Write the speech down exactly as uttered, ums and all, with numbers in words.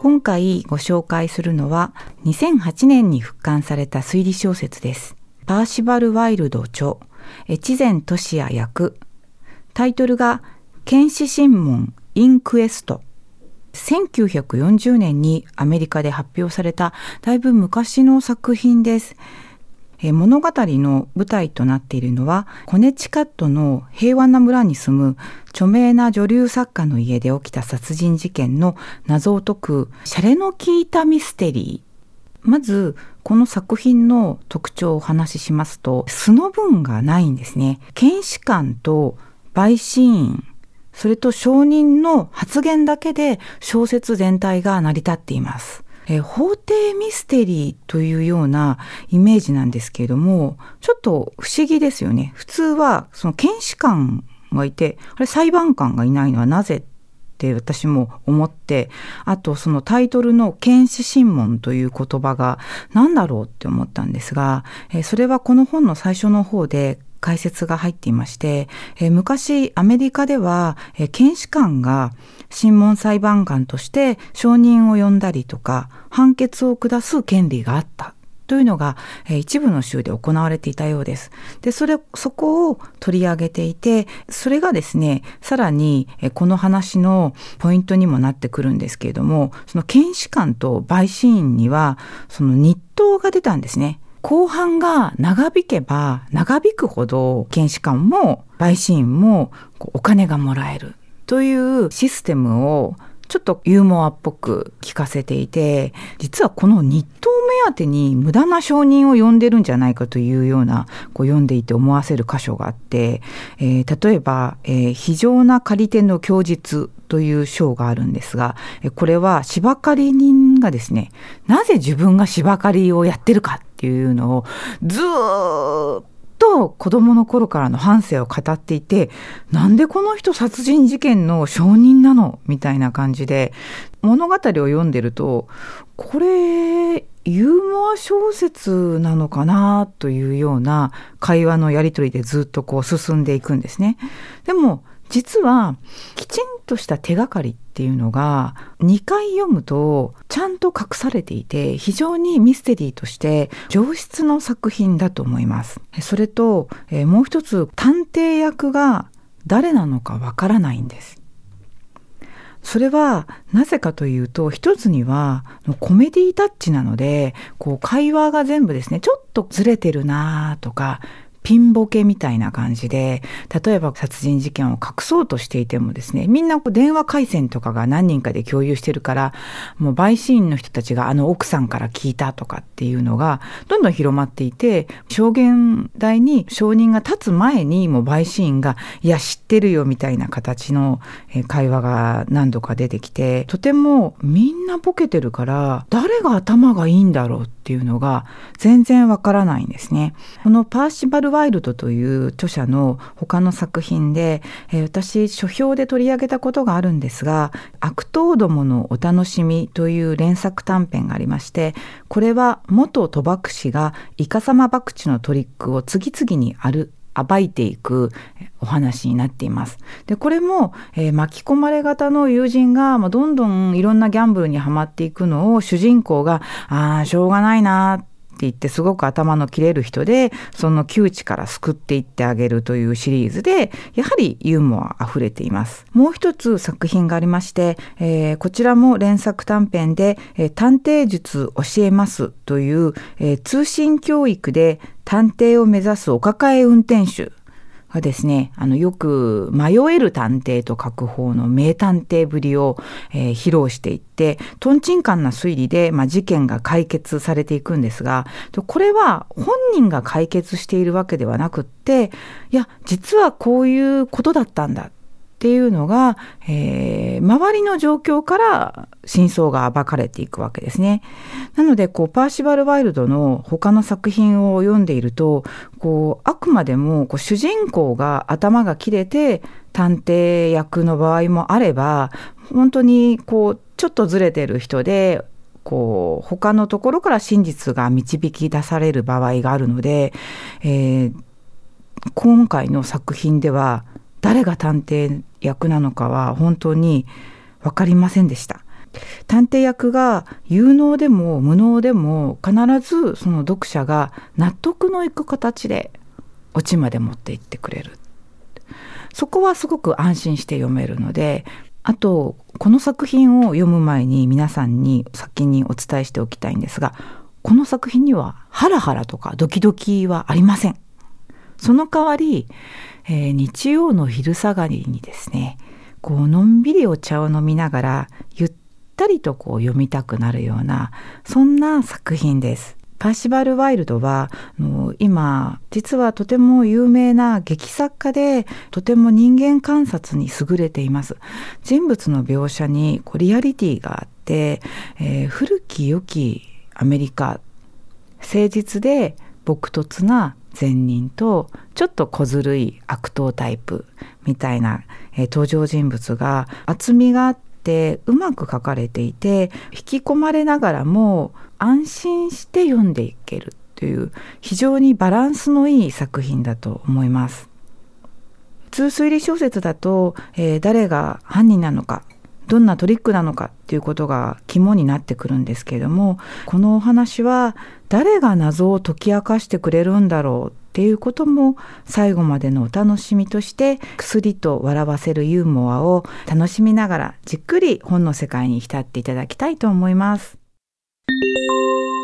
今回ご紹介するのはにせんはちねんに復刊された推理小説です。パーシバル・ワイルド著、越前俊也役。タイトルが検視審問インクエスト。せんきゅうひゃくよんじゅうねんにアメリカで発表されただいぶ昔の作品です。え物語の舞台となっているのはコネチカットの平和な村に住む著名な女流作家の家で起きた殺人事件の謎を解くシャレの効いたミステリー。まずこの作品の特徴をお話ししますと、素の文がないんですね。検視官と陪審員、それと証人の発言だけで小説全体が成り立っています。え法廷ミステリーというようなイメージなんですけれども、ちょっと不思議ですよね。普通はその検視官がいて、あれ裁判官がいないのはなぜって私も思って、あとそのタイトルの検視審問という言葉が何だろうって思ったんですが、えそれはこの本の最初の方で解説が入っていまして、えー、昔アメリカでは、えー、検視官が審問裁判官として証人を呼んだりとか判決を下す権利があったというのが、えー、一部の州で行われていたようです。で、それ、そこを取り上げていて、それがですね、さらに、えー、この話のポイントにもなってくるんですけれども、その検視官と陪審員にはその日当が出たんですね。公判が長引けば長引くほど検視官も陪審員もお金がもらえるというシステムをちょっとユーモアっぽく聞かせていて、実はこの日当目当てに無駄な証人を呼んでるんじゃないかというような、こう読んでいて思わせる箇所があって、えー、例えば、えー、非常な借り手の供述という章があるんですが、これは芝刈り人がですね、なぜ自分が芝刈りをやってるかっていうのをずーっと子供の頃からの半生を語っていて、なんでこの人殺人事件の証人なのみたいな感じで物語を読んでると、これユーモア小説なのかなというような会話のやり取りでずっとこう進んでいくんですね。でも実はきちんとした手がかりっていうのがにかい読むとちゃんと隠されていて、非常にミステリーとして上質の作品だと思います。それと、えー、もう一つ、探偵役が誰なのかわからないんです。それはなぜかというと、一つにはコメディタッチなので、こう会話が全部ですね、ちょっとずれてるなとかピンボケみたいな感じで、例えば殺人事件を隠そうとしていてもですね、みんなこう電話回線とかが何人かで共有してるから、もう陪審員の人たちがあの奥さんから聞いたとかっていうのがどんどん広まっていて、証言台に証人が立つ前にもう陪審員がいや知ってるよみたいな形の会話が何度か出てきて、とてもみんなボケてるから誰が頭がいいんだろうっていうのが全然わからないんですね。このパーシバルワイルドという著者の他の作品で、えー、私書評で取り上げたことがあるんですが、悪党どものお楽しみという連作短編がありまして、これは元賭博師がイカサマ博打のトリックを次々にある暴いていくお話になっています。で、これも、えー、巻き込まれ型の友人が、まあ、どんどんいろんなギャンブルにはまっていくのを主人公があーしょうがないなって言ってすごく頭の切れる人で、その窮地から救っていってあげるというシリーズで、やはりユーモア溢れています。もう一つ作品がありまして、えー、こちらも連作短編で、えー、探偵術教えますという、えー、通信教育で探偵を目指すお抱え運転手がですね、あのよく迷える探偵と書く方の名探偵ぶりを、えー、披露していって、トンチンカンな推理で、まあ、事件が解決されていくんですが、これは本人が解決しているわけではなくって、いや実はこういうことだったんだっていうのが、えー、周りの状況から真相が暴かれていくわけですね。なのでこうパーシバル・ワイルドの他の作品を読んでいると、こうあくまでもこう主人公が頭が切れて探偵役の場合もあれば、本当にこうちょっとずれてる人でこう他のところから真実が導き出される場合があるので、えー、今回の作品では誰が探偵役なのかは本当に分かりませんでした。 探偵役が有能でも無能でも必ずその読者が納得のいく形でオチまで持っていってくれる。そこはすごく安心して読めるので、あとこの作品を読む前に皆さんに先にお伝えしておきたいんですが、この作品にはハラハラとかドキドキはありません。その代わり、えー、日曜の昼下がりにですね、こうのんびりお茶を飲みながらゆったりとこう読みたくなるような、そんな作品です。パーシバル・ワイルドはあの今実はとても有名な劇作家で、とても人間観察に優れています。人物の描写にこうリアリティがあって、えー、古き良きアメリカ、誠実で朴訥な善人とちょっと小ずるい悪党タイプみたいな、えー、登場人物が厚みがあってうまく書かれていて、引き込まれながらも安心して読んでいけるという非常にバランスのいい作品だと思います。普通推理小説だと、えー、誰が犯人なのか、どんなトリックなのかっていうことが肝になってくるんですけれども、このお話は誰が謎を解き明かしてくれるんだろうっていうことも最後までのお楽しみとして、薬と笑わせるユーモアを楽しみながらじっくり本の世界に浸っていただきたいと思います。